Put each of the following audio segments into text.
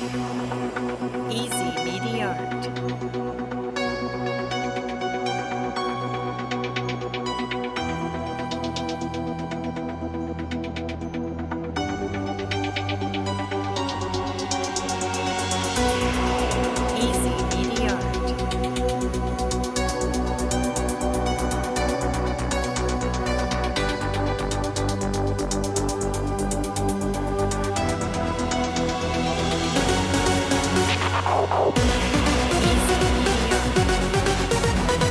Easy Media Art. Easy Media Art. Easy Media Art.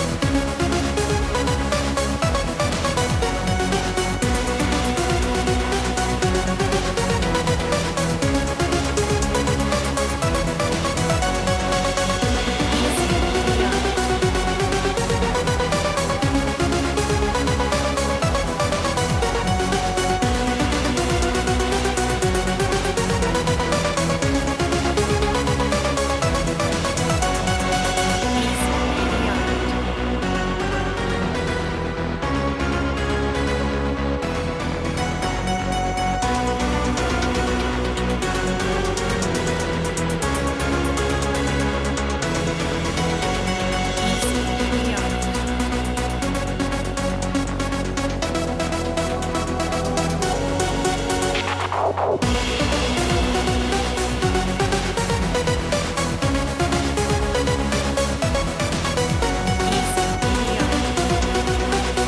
Easy Media Art. Easy Media Art. Easy Media Art. Easy Media Art.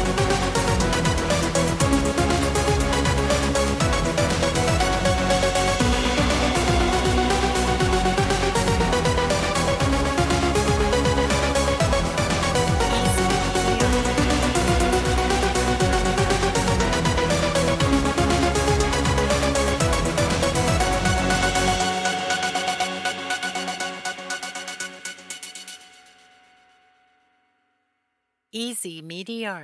Easy Media Art. Easy Media Art.